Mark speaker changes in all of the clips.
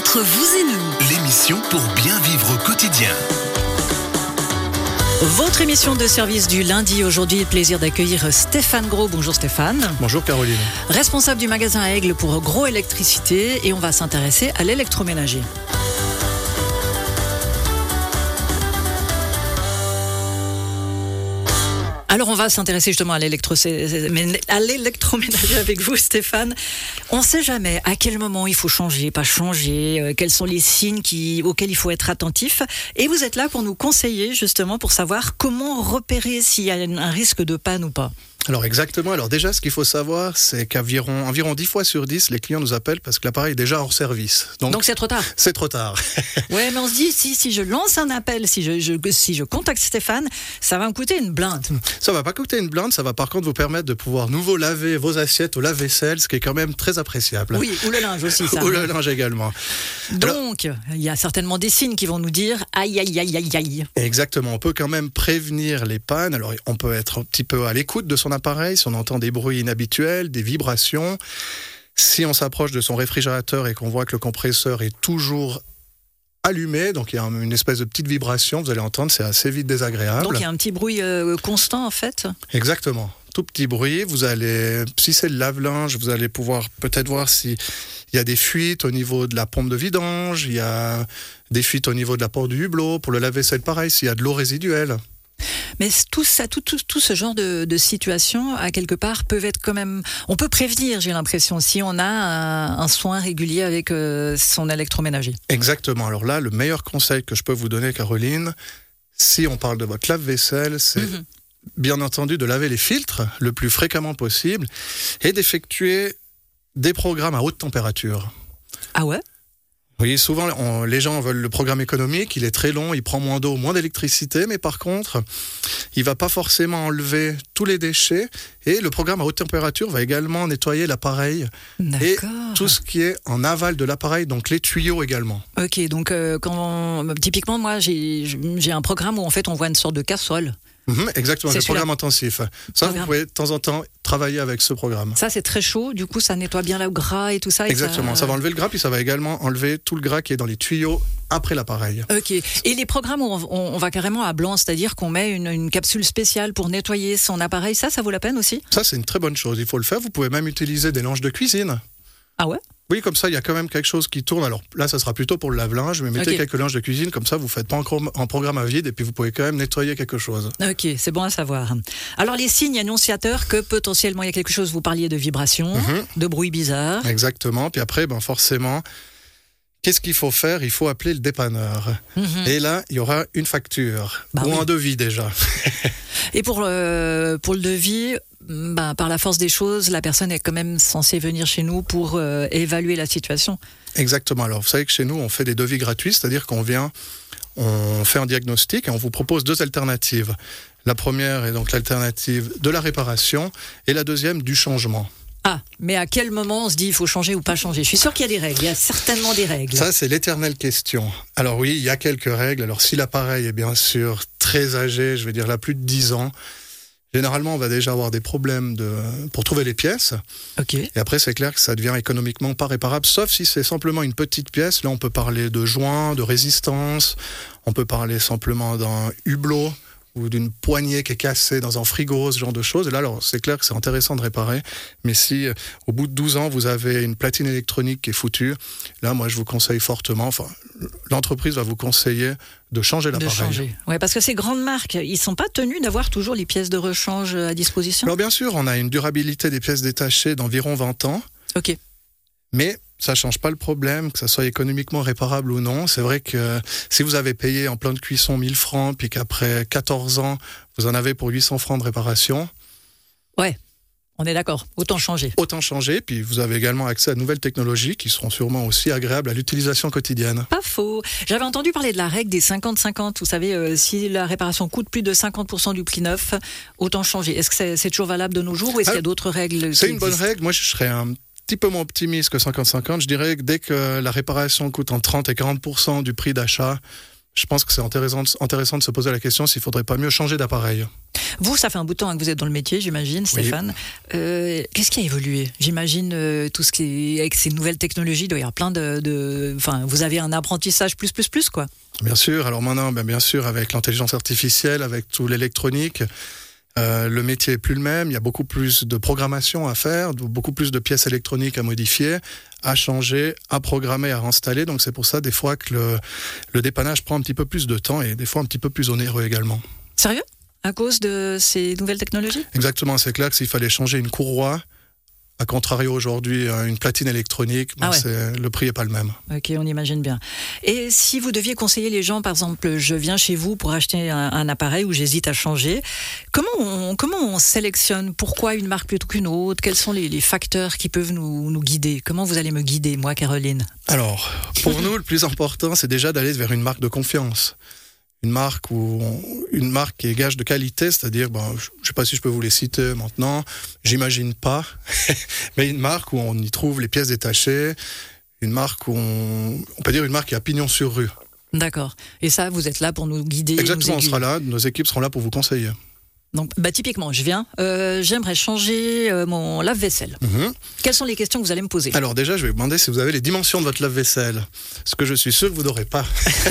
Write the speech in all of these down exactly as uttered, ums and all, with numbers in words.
Speaker 1: Entre vous et nous,
Speaker 2: l'émission pour bien vivre au quotidien.
Speaker 3: Votre émission de service du lundi, aujourd'hui, plaisir d'accueillir Stéphane Gros. Bonjour Stéphane.
Speaker 4: Bonjour Caroline.
Speaker 3: Responsable du magasin Aigle pour Gros Électricité, et on va s'intéresser à l'électroménager. Alors on va s'intéresser justement à, l'électro... à l'électroménager avec vous Stéphane. On ne sait jamais à quel moment il faut changer, pas changer, euh, quels sont les signes qui... auxquels il faut être attentif. Et vous êtes là pour nous conseiller justement pour savoir comment repérer s'il y a un risque de panne ou pas.
Speaker 4: Alors exactement, alors déjà ce qu'il faut savoir c'est qu'environ environ dix fois sur dix les clients nous appellent parce que l'appareil est déjà hors service.
Speaker 3: Donc, Donc c'est trop tard.
Speaker 4: C'est trop tard.
Speaker 3: Ouais, mais on se dit si, si je lance un appel, si je, je, si je contacte Stéphane, ça va me coûter une blinde.
Speaker 4: Ça va pas coûter une blinde, ça va par contre vous permettre de pouvoir nouveau laver vos assiettes au lave-vaisselle, ce qui est quand même très appréciable.
Speaker 3: Oui, ou le linge aussi ça.
Speaker 4: Ou le linge également.
Speaker 3: Donc, alors, il y a certainement des signes qui vont nous dire aïe aïe aïe aïe aïe.
Speaker 4: Exactement, on peut quand même prévenir les pannes. Alors on peut être un petit peu à l'écoute de son appareil, si on entend des bruits inhabituels, des vibrations. Si on s'approche de son réfrigérateur et qu'on voit que le compresseur est toujours allumé, donc il y a une espèce de petite vibration, vous allez entendre, c'est assez vite désagréable.
Speaker 3: Donc il y a un petit bruit euh, constant en fait.
Speaker 4: Exactement, tout petit bruit. Vous allez, si c'est le lave-linge, vous allez pouvoir peut-être voir s'il y a des fuites au niveau de la pompe de vidange, il y a des fuites au niveau de la porte du hublot. Pour le lave-vaisselle, pareil, s'il y a de l'eau résiduelle.
Speaker 3: Mais tout ça, tout, tout, tout ce genre de, de situations, à quelque part, peuvent être quand même... On peut prévenir, j'ai l'impression, si on a un, un soin régulier avec euh, son électroménager.
Speaker 4: Exactement. Alors là, le meilleur conseil que je peux vous donner, Caroline, si on parle de votre lave-vaisselle, c'est mm-hmm. bien entendu de laver les filtres le plus fréquemment possible et d'effectuer des programmes à haute température.
Speaker 3: Ah ouais ?
Speaker 4: Oui, souvent, on, les gens veulent le programme économique, il est très long, il prend moins d'eau, moins d'électricité, mais par contre, il ne va pas forcément enlever tous les déchets, et le programme à haute température va également nettoyer l'appareil,
Speaker 3: D'accord.
Speaker 4: et tout ce qui est en aval de l'appareil, donc les tuyaux également.
Speaker 3: Ok, donc euh, quand on, typiquement, moi, j'ai, j'ai un programme où en fait on voit une sorte de casserole.
Speaker 4: Mmh, exactement, c'est le programme intensif. Ça,
Speaker 3: programme.
Speaker 4: Vous pouvez de temps en temps travailler avec ce programme.
Speaker 3: Ça, c'est très chaud, du coup, ça nettoie bien le gras et tout ça.
Speaker 4: Exactement,
Speaker 3: ça...
Speaker 4: ça va enlever le gras, puis ça va également enlever tout le gras qui est dans les tuyaux après l'appareil.
Speaker 3: Ok, et les programmes où on, on, on va carrément à blanc, c'est-à-dire qu'on met une, une capsule spéciale pour nettoyer son appareil, ça, ça vaut la peine aussi ?
Speaker 4: Ça, c'est une très bonne chose, il faut le faire. Vous pouvez même utiliser des langes de cuisine.
Speaker 3: Ah ouais ?
Speaker 4: Oui, comme ça, il y a quand même quelque chose qui tourne. Alors là, ça sera plutôt pour le lave-linge, mais mettez okay. quelques linges de cuisine, comme ça, vous ne faites pas encore en programme à vide, et puis vous pouvez quand même nettoyer quelque chose.
Speaker 3: Ok, c'est bon à savoir. Alors, les signes annonciateurs que potentiellement il y a quelque chose, vous parliez de vibrations, mm-hmm. de bruits bizarres.
Speaker 4: Exactement, puis après, ben forcément, qu'est-ce qu'il faut faire ? Il faut appeler le dépanneur. Mm-hmm. Et là, il y aura une facture, bah ou oui. un devis déjà.
Speaker 3: Et pour le, pour le devis... Ben, par la force des choses, la personne est quand même censée venir chez nous pour euh, évaluer la situation.
Speaker 4: Exactement. Alors, vous savez que chez nous, on fait des devis gratuits, c'est-à-dire qu'on vient, on fait un diagnostic et on vous propose deux alternatives. La première est donc l'alternative de la réparation et la deuxième du changement.
Speaker 3: Ah, mais à quel moment on se dit il faut changer ou pas changer ? Je suis sûr qu'il y a des règles, il y a certainement des règles.
Speaker 4: Ça, c'est l'éternelle question. Alors oui, il y a quelques règles. Alors si l'appareil est bien sûr très âgé, je vais dire là plus de dix ans, généralement, on va déjà avoir des problèmes de... pour trouver les pièces.
Speaker 3: Okay.
Speaker 4: Et après, c'est clair que ça devient économiquement pas réparable, sauf si c'est simplement une petite pièce. Là, on peut parler de joints, de résistance. On peut parler simplement d'un hublot ou d'une poignée qui est cassée dans un frigo, ce genre de choses. Et là, alors, c'est clair que c'est intéressant de réparer. Mais si, au bout de douze ans, vous avez une platine électronique qui est foutue, là, moi, je vous conseille fortement... Enfin, l'entreprise va vous conseiller de changer l'appareil.
Speaker 3: De changer. Ouais, parce que ces grandes marques, ils ne sont pas tenus d'avoir toujours les pièces de rechange à disposition ?
Speaker 4: Alors bien sûr, on a une durabilité des pièces détachées d'environ vingt ans.
Speaker 3: Ok.
Speaker 4: Mais ça ne change pas le problème, que ça soit économiquement réparable ou non. C'est vrai que si vous avez payé en plan de cuisson mille francs, puis qu'après quatorze ans, vous en avez pour huit cents francs de réparation...
Speaker 3: Ouais. On est d'accord, autant changer.
Speaker 4: Autant changer, puis vous avez également accès à de nouvelles technologies qui seront sûrement aussi agréables à l'utilisation quotidienne.
Speaker 3: Pas faux. J'avais entendu parler de la règle des cinquante cinquante. Vous savez, euh, si la réparation coûte plus de cinquante pour cent du prix neuf, autant changer. Est-ce que c'est, c'est toujours valable de nos jours ou est-ce ah, qu'il y a d'autres règles ?
Speaker 4: C'est une bonne règle. Moi, je serais un petit peu moins optimiste que cinquante cinquante. Je dirais que dès que la réparation coûte entre trente et quarante pour cent du prix d'achat, je pense que c'est intéressant, intéressant de se poser la question s'il ne faudrait pas mieux changer d'appareil.
Speaker 3: Vous, ça fait un bout de temps que vous êtes dans le métier, j'imagine, Stéphane. Oui. Euh, qu'est-ce qui a évolué ? J'imagine euh, tout ce qui est avec ces nouvelles technologies, il doit y avoir plein de, de, enfin, vous avez un apprentissage plus plus plus quoi.
Speaker 4: Bien sûr. Alors maintenant, ben bien sûr, avec l'intelligence artificielle, avec tout l'électronique, euh, le métier est plus le même. Il y a beaucoup plus de programmation à faire, beaucoup plus de pièces électroniques à modifier, à changer, à programmer, à réinstaller. Donc c'est pour ça des fois que le, le dépannage prend un petit peu plus de temps et des fois un petit peu plus onéreux également.
Speaker 3: Sérieux ? À cause de ces nouvelles technologies ?
Speaker 4: Exactement, c'est clair que s'il fallait changer une courroie, à contrario aujourd'hui, une platine électronique, ah ouais. c'est, le prix n'est pas le même.
Speaker 3: Ok, on imagine bien. Et si vous deviez conseiller les gens, par exemple, je viens chez vous pour acheter un, un appareil ou j'hésite à changer, comment on, comment on sélectionne ? Pourquoi une marque plutôt qu'une autre ? Quels sont les, les facteurs qui peuvent nous, nous guider ? Comment vous allez me guider, moi, Caroline ?
Speaker 4: Alors, pour nous, le plus important, c'est déjà d'aller vers une marque de confiance. Une marque, où on, une marque qui est gage de qualité, c'est-à-dire, bon, je ne sais pas si je peux vous les citer maintenant, j'imagine pas, mais une marque où on y trouve les pièces détachées, une marque où on, on peut dire une marque qui a pignon sur rue.
Speaker 3: D'accord. Et ça, vous êtes là pour nous guider.
Speaker 4: Exactement,
Speaker 3: nous
Speaker 4: on sera là, nos équipes seront là pour vous conseiller.
Speaker 3: Donc, bah, typiquement, je viens, euh, j'aimerais changer euh, mon lave-vaisselle. Mmh. Quelles sont les questions que vous allez me poser ?
Speaker 4: Alors déjà, je vais vous demander si vous avez les dimensions de votre lave-vaisselle, ce que je suis sûr que vous n'aurez pas.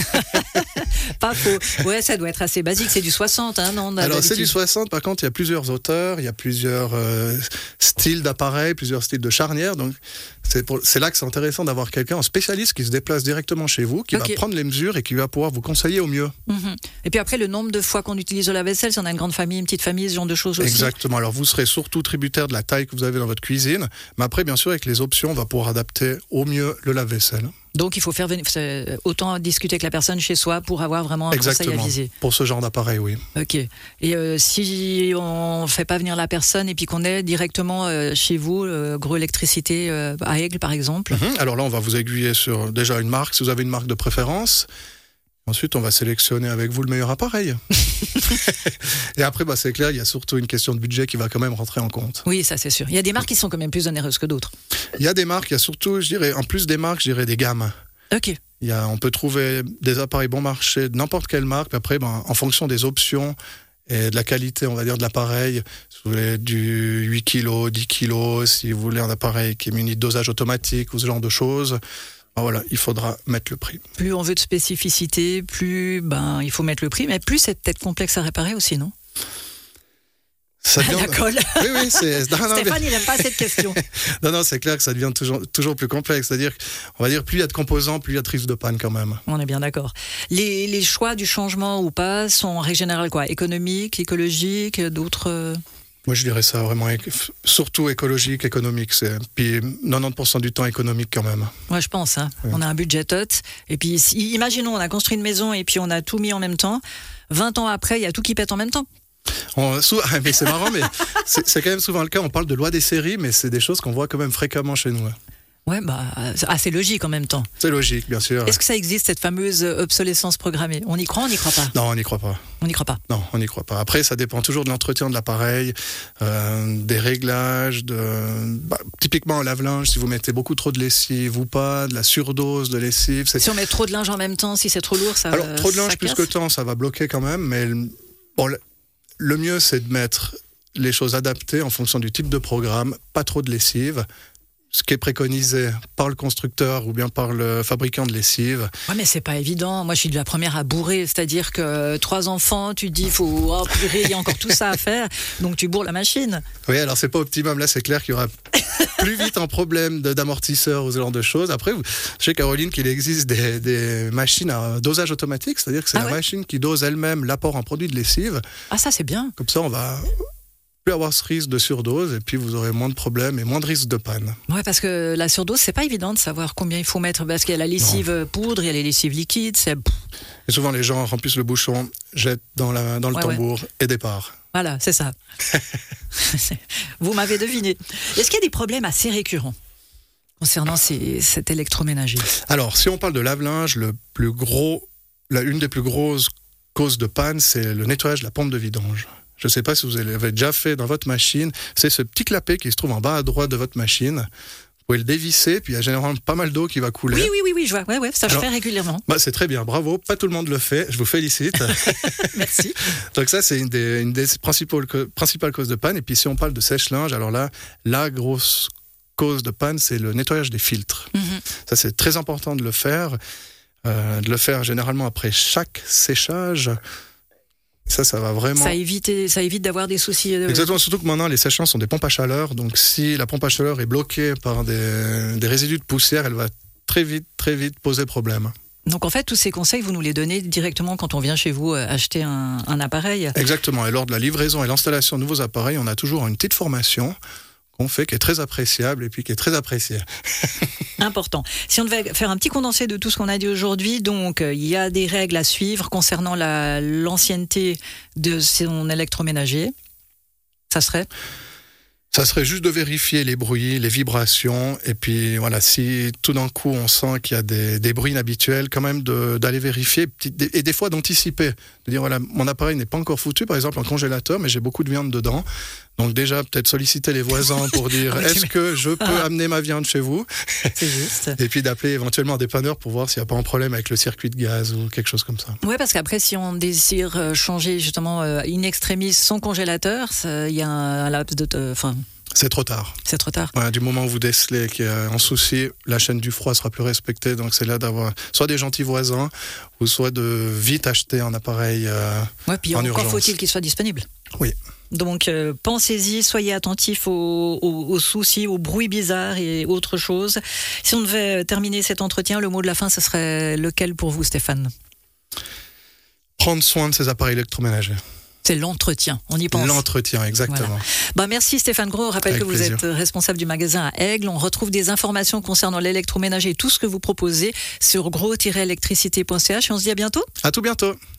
Speaker 3: Pas faux. Ouais, ça doit être assez basique, c'est du soixante, hein, non ?
Speaker 4: Alors c'est du soixante, par contre, il y a plusieurs hauteurs, il y a plusieurs euh, styles d'appareils, plusieurs styles de charnières, donc c'est, pour, c'est là que c'est intéressant d'avoir quelqu'un, un spécialiste qui se déplace directement chez vous, qui okay. va prendre les mesures et qui va pouvoir vous conseiller au mieux. Mmh.
Speaker 3: Et puis après, le nombre de fois qu'on utilise le lave-vaisselle, si on a une grande famille, une petite famille, ce genre de choses aussi.
Speaker 4: Exactement, alors vous serez surtout tributaire de la taille que vous avez dans votre cuisine, mais après, bien sûr, avec les options, on va pouvoir adapter au mieux le lave-vaisselle.
Speaker 3: Donc il faut faire venir, autant discuter avec la personne chez soi pour avoir vraiment un
Speaker 4: Exactement.
Speaker 3: Conseil à viser.
Speaker 4: Pour ce genre d'appareil, oui.
Speaker 3: Ok. Et euh, si on ne fait pas venir la personne et puis qu'on est directement euh, chez vous, euh, Gros Électricité euh, à Aigle par exemple.
Speaker 4: Mm-hmm. Alors là, on va vous aiguiller sur déjà une marque, si vous avez une marque de préférence. Ensuite, on va sélectionner avec vous le meilleur appareil. Et après, bah, c'est clair, il y a surtout une question de budget qui va quand même rentrer en compte.
Speaker 3: Oui, ça c'est sûr. Il y a des marques qui sont quand même plus onéreuses que d'autres.
Speaker 4: Il y a des marques, il y a surtout, je dirais, en plus des marques, je dirais des gammes.
Speaker 3: Ok.
Speaker 4: Il y a, on peut trouver des appareils bon marché de n'importe quelle marque. Puis après, ben, en fonction des options et de la qualité, on va dire, de l'appareil, si vous voulez du huit kilos, dix kilos, si vous voulez un appareil qui est muni de dosage automatique ou ce genre de choses, ben voilà, il faudra mettre le prix.
Speaker 3: Plus on veut de spécificité, plus ben, il faut mettre le prix, mais plus c'est peut-être complexe à réparer aussi, non ?
Speaker 4: Ça devient...
Speaker 3: La colle.
Speaker 4: Oui, oui, c'est... Non, non,
Speaker 3: Stéphane,
Speaker 4: mais...
Speaker 3: il n'aime pas cette question.
Speaker 4: non, non, c'est clair que ça devient toujours, toujours plus complexe. C'est-à-dire, on va dire, plus il y a de composants, plus il y a de risque de panne quand même.
Speaker 3: On est bien d'accord. Les, les choix du changement ou pas sont en règle générale quoi ? Économiques, écologiques, d'autres...
Speaker 4: Moi, je dirais ça vraiment, surtout écologique, économique. C'est... Puis quatre-vingt-dix pour cent du temps économique quand même.
Speaker 3: Ouais, je pense. Hein. Ouais. On a un budget tot. Et puis, si, imaginons, on a construit une maison et puis on a tout mis en même temps. vingt ans après, il y a tout qui pète en même temps.
Speaker 4: On, sou, mais c'est marrant, mais c'est, c'est quand même souvent le cas. On parle de loi des séries, mais c'est des choses qu'on voit quand même fréquemment chez nous.
Speaker 3: Ouais, bah, assez logique en même temps.
Speaker 4: C'est logique, bien sûr.
Speaker 3: Est-ce que ça existe, cette fameuse obsolescence programmée ? On y croit, on n'y croit pas ?
Speaker 4: Non, on n'y croit pas.
Speaker 3: On n'y croit pas.
Speaker 4: Non, on n'y croit pas. Après, ça dépend toujours de l'entretien de l'appareil, euh, des réglages, de, bah, typiquement un lave-linge, si vous mettez beaucoup trop de lessive ou pas, de la surdose de lessive. C'est...
Speaker 3: Si on met trop de linge en même temps, si c'est trop lourd, ça
Speaker 4: Alors, trop de linge
Speaker 3: ça
Speaker 4: plus
Speaker 3: casse.
Speaker 4: que temps, ça va bloquer quand même, mais bon, le, le mieux, c'est de mettre les choses adaptées en fonction du type de programme, pas trop de lessive. Ce qui est préconisé par le constructeur ou bien par le fabricant de lessive.
Speaker 3: Ouais, mais c'est pas évident. Moi, je suis de la première à bourrer. C'est-à-dire que trois enfants, tu te dis, faut, oh, purée, il y a encore tout ça à faire. Donc, tu bourres la machine.
Speaker 4: Oui, alors c'est pas optimum. Là, c'est clair qu'il y aura plus vite un problème de, d'amortisseur ou ce genre de choses. Après, je sais, Caroline, qu'il existe des, des machines à dosage automatique. C'est-à-dire que c'est ah la ouais machine qui dose elle-même l'apport en produit de lessive.
Speaker 3: Ah, ça, c'est bien.
Speaker 4: Comme ça, on va... plus avoir ce risque de surdose et puis vous aurez moins de problèmes et moins de risques de panne.
Speaker 3: Ouais, parce que la surdose, c'est pas évident de savoir combien il faut mettre parce qu'il y a la lessive non. poudre, il y a les lessives liquides. C'est...
Speaker 4: Et souvent les gens remplissent le bouchon, jettent dans, la, dans le ouais, tambour ouais. et départ.
Speaker 3: Voilà, c'est ça. Vous m'avez deviné. Est-ce qu'il y a des problèmes assez récurrents concernant ces, cet électroménager ?
Speaker 4: Alors, si on parle de lave-linge, le plus gros, la, une des plus grosses causes de panne, c'est le nettoyage de la pompe de vidange. Je ne sais pas si vous l'avez déjà fait dans votre machine. C'est ce petit clapet qui se trouve en bas à droite de votre machine. pouvez le dévisser, puis il y a généralement pas mal d'eau qui va couler.
Speaker 3: Oui, oui, oui, oui, je vois. Ouais, ouais, ça
Speaker 4: Alors,
Speaker 3: je fais régulièrement.
Speaker 4: Bah, c'est très bien, bravo. Pas tout le monde le fait, je vous félicite.
Speaker 3: Merci.
Speaker 4: Donc ça, c'est une des, une des principales, principales causes de panne. Et puis si on parle de sèche-linge, alors là, la grosse cause de panne, c'est le nettoyage des filtres. Mm-hmm. Ça, c'est très important de le faire. Euh, de le faire généralement après chaque séchage. Ça, ça va vraiment...
Speaker 3: Ça évite, ça évite d'avoir des soucis. De...
Speaker 4: Exactement, surtout que maintenant, les sèche-linges sont des pompes à chaleur. Donc, si la pompe à chaleur est bloquée par des, des résidus de poussière, elle va très vite, très vite poser problème.
Speaker 3: Donc, en fait, tous ces conseils, vous nous les donnez directement quand on vient chez vous acheter un, un appareil.
Speaker 4: Exactement. Et lors de la livraison et l'installation de nouveaux appareils, on a toujours une petite formation qu'on fait, qui est très appréciable et puis qui est très appréciée.
Speaker 3: Important. Si on devait faire un petit condensé de tout ce qu'on a dit aujourd'hui, donc il y a des règles à suivre concernant la, l'ancienneté de son électroménager. Ça serait ?
Speaker 4: Ça serait juste de vérifier les bruits, les vibrations, et puis voilà, si tout d'un coup on sent qu'il y a des, des bruits inhabituels, quand même de, d'aller vérifier, et des fois d'anticiper, de dire voilà, mon appareil n'est pas encore foutu, par exemple un congélateur, mais j'ai beaucoup de viande dedans, donc déjà peut-être solliciter les voisins pour dire est-ce que je peux ah. amener ma viande chez vous ?
Speaker 3: C'est juste.
Speaker 4: Et puis d'appeler éventuellement un dépanneur pour voir s'il n'y a pas un problème avec le circuit de gaz ou quelque chose comme ça.
Speaker 3: Oui, parce qu'après si on désire changer justement in extremis son congélateur, il y a un, un laps de... Enfin,
Speaker 4: c'est trop tard.
Speaker 3: C'est trop tard.
Speaker 4: Ouais, du moment où vous décelez qu'il y a un souci, la chaîne du froid sera plus respectée. Donc c'est là d'avoir soit des gentils voisins, ou soit de vite acheter un appareil euh,
Speaker 3: ouais, puis
Speaker 4: en
Speaker 3: encore
Speaker 4: urgence.
Speaker 3: Faut-il qu'il soit disponible.
Speaker 4: Oui.
Speaker 3: Donc euh, pensez-y, soyez attentifs aux, aux, aux soucis, aux bruits bizarres et autres choses. Si on devait terminer cet entretien, le mot de la fin, ce serait lequel pour vous, Stéphane ?
Speaker 4: Prendre soin de ces appareils électroménagers.
Speaker 3: C'est l'entretien, on y pense.
Speaker 4: L'entretien, exactement.
Speaker 3: Voilà. Bah, merci Stéphane Gros. On rappelle Avec que vous plaisir. êtes responsable du magasin à Aigle. On retrouve des informations concernant l'électroménager et tout ce que vous proposez sur gros tiret électricité point c h et on se dit à bientôt.
Speaker 4: À tout bientôt.